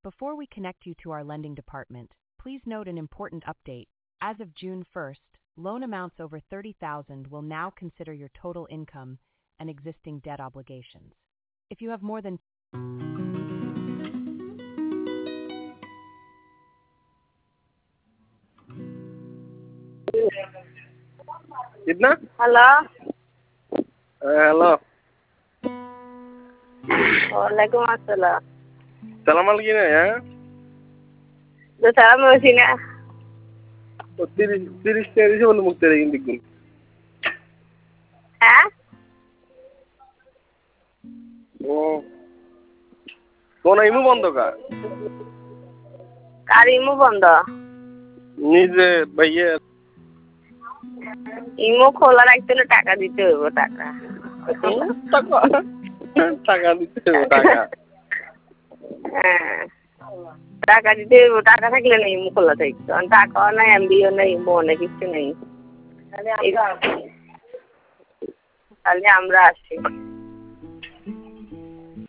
Before we connect you to our lending department, please note an important update. As of June 1st, loan amounts over $30,000 will now consider your total income and existing debt obligations. If you have more than Idna? Hello? Hello. Waalaikum assalam. Salam alaikum ya. Salam Rosina. 30 টাকা বলে মুক্তি রেখে দেখুন। হ্যাঁ? ও কোন ইমু বন্ধ কার? কার imo বন্ধ? নিজে ভাইয়ে ইমো খোলা রাখতে হলে টাকা দিতে হইব টাকা। টাকা দিতে হবে টাকা। হ্যাঁ টাকা দিতে হইব, টাকা থাকলে না ইমো খোলা থাকতো। টাকাও নাই, এমবিও নাই, ইমো অনেক কিছু নেই। খালি আমরা আসি।